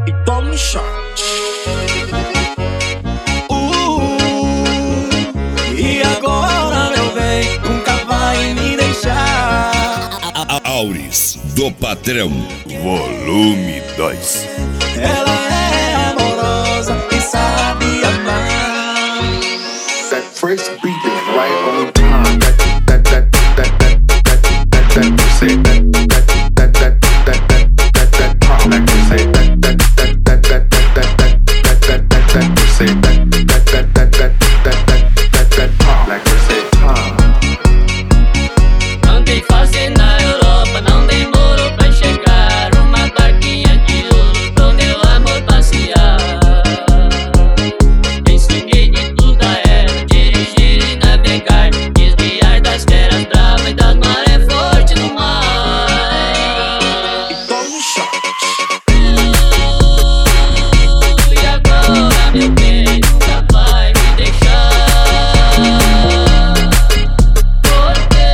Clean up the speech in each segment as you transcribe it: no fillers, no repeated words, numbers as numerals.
e toma um shot. E agora, meu bem, nunca vai me deixar. Auris do Patrão, volume 2. Ela é amorosa e sabe amar. That first beat is right on time. That you say that pop like you say that you say that pop like you say Andei fazendo na Europa, não demorou pra chegar. Uma barquinha de ouro pro meu amor passear. Ensinei de tudo a ela, dirigir e navegar, desviar das feras bravas e das marés fortes no mar. E toma um shot. E agora, meu bem, nunca vai me deixar. Porque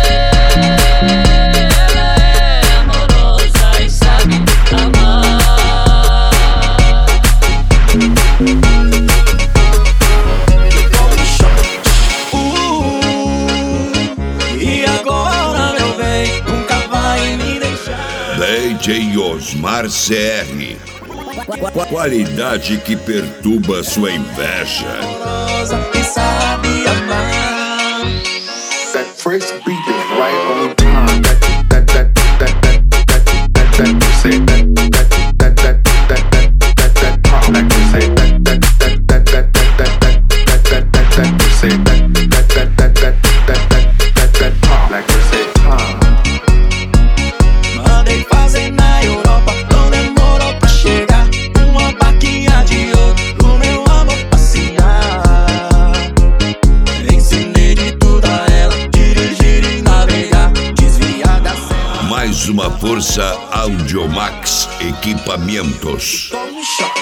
ela é amorosa e sabe amar. Toma um shot. E agora, meu bem, nunca vai me deixar. DJ Osmar CR. Qualidade que perturba sua inveja. Amorosa e sabe amar. that first beat is right on time. That you say that pop like you say that you say that pop like you say Mandei fazer na Europa, não demorou pra chegar. Uma barquinha de ouro pro meu amor passear. Ensinei de tudo a ela, dirigir e navegar, desviar da cena. Mais uma força Audiomax Equipamentos. Toma um shot.